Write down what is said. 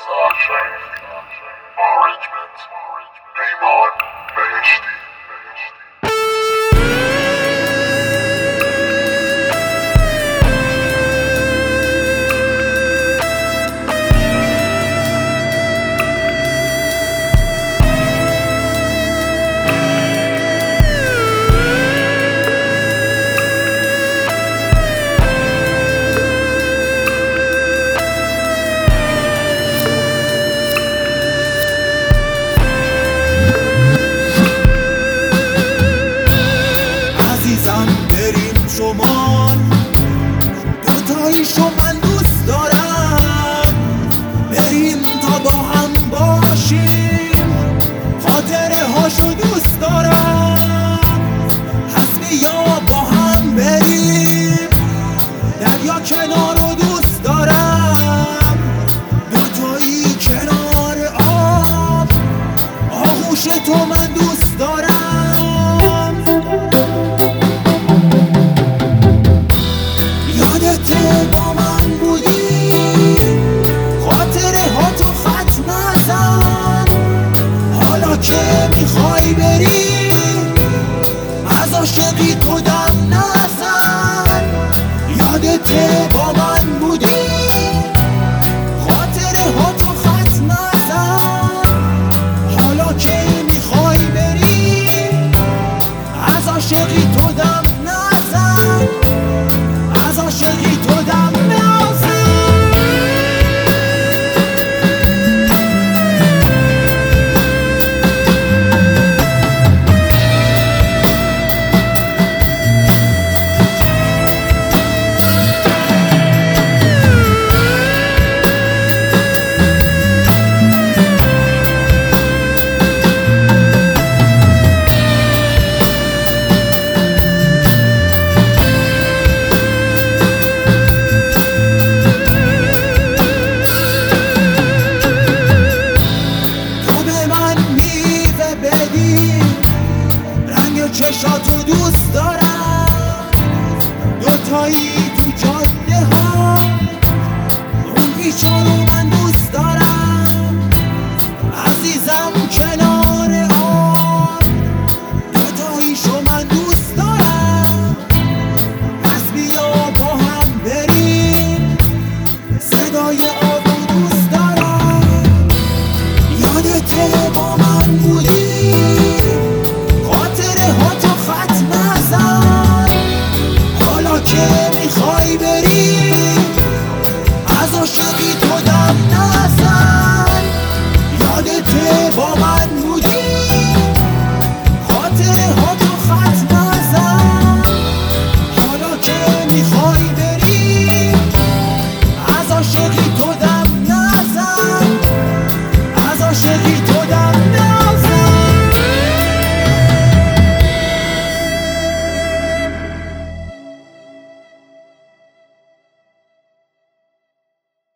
Arrangement. Neymar بهشتی. بریم شمال دوتاییشو من دوست دارم، بریم تا با هم باشیم، خاطره هاشو دوست دارم. پس بیا با هم بریم دریا کنارو دوست دارم، دوتایی کنار آب، آغوش تو من دوست دارم. با من بودی خاطره ها تو خط نزن، حالا که میخوای بری از عاشقی تو دم نزن. یادت با من بودی خاطره ها تو خط نزن، حالا که میخوای بری از عاشقی تو دم نزن، از عاشقی تو دم نزن. چشاتو دوست دارم، دوتایی تو جاده ها، اون بیچارو من